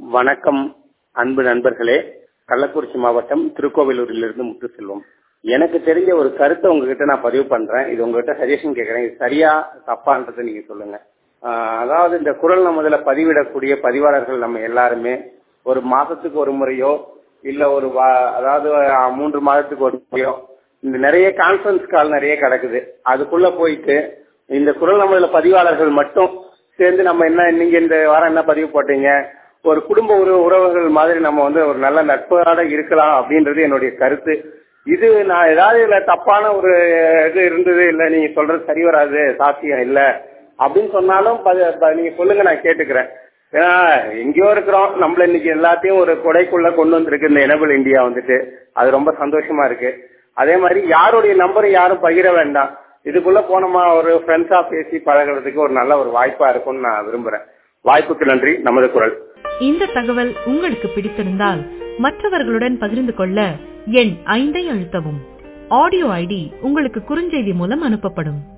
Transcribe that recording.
வணக்கம் அன்பு நண்பர்களே. கள்ளக்குறிச்சி மாவட்டம் திருக்கோவிலூரிலிருந்து முத்துசெல்வம். எனக்கு தெரிஞ்ச ஒரு கருத்தை உங்ககிட்ட நான் பதிவு பண்றேன். இது உங்ககிட்ட சஜஷன் கேட்கறேன். இது சரியா தப்பான்றதை நீங்க சொல்லுங்க. அதாவது இந்த குரல் நமதுல பதிவிடக்கூடிய பதிவாளர்கள் நம்ம எல்லாருமே ஒரு மாசத்துக்கு ஒரு முறையோ இல்ல அதாவது 3 மாதத்துக்கு ஒரு முறையோ இந்த நிறைய கான்பரன்ஸ் கால் நிறைய கிடக்குது. அதுக்குள்ள போயிட்டு இந்த குரல் நமதுல பதிவாளர்கள் மட்டும் சேர்ந்து நம்ம நீங்க இந்த வாரம் என்ன பதிவு போட்டீங்க, ஒரு குடும்ப உறவுகள் மாதிரி நம்ம ஒரு நல்ல நட்போட இருக்கலாம் அப்படின்றது என்னுடைய கருத்து. இது நான் ஏதாவது இல்ல தப்பான ஒரு இது இருந்தது இல்ல நீங்க சொல்றது சரி வராது சாத்தியம் இல்ல அப்படின்னு சொன்னாலும் நீங்க சொல்லுங்க, நான் கேட்டுக்கிறேன். ஏன்னா எங்கேயோ இருக்கிறோம், நம்மள இன்னைக்கு எல்லாத்தையும் ஒரு கொடைக்குள்ள கொண்டு வந்திருக்கு இந்த எனபிள் இந்தியா அது ரொம்ப சந்தோஷமா இருக்கு. அதே மாதிரி யாருடைய நம்பரும் யாரும் பகிர வேண்டாம். இதுக்குள்ள போனோமா ஒரு ஃப்ரெண்ட்ஸா பேசி பழகிறதுக்கு ஒரு நல்ல ஒரு வாய்ப்பா இருக்கும்னு நான் விரும்புறேன். வாய்ப்புக்கு நன்றி. நமது குரல். இந்த தகவல் உங்களுக்கு பிடித்திருந்தால் மற்றவர்களுடன் பகிர்ந்து கொள்ள எண் 5 அழுத்தவும். ஆடியோ ஐடி உங்களுக்கு குறுஞ்செய்தி மூலம் அனுப்பப்படும்.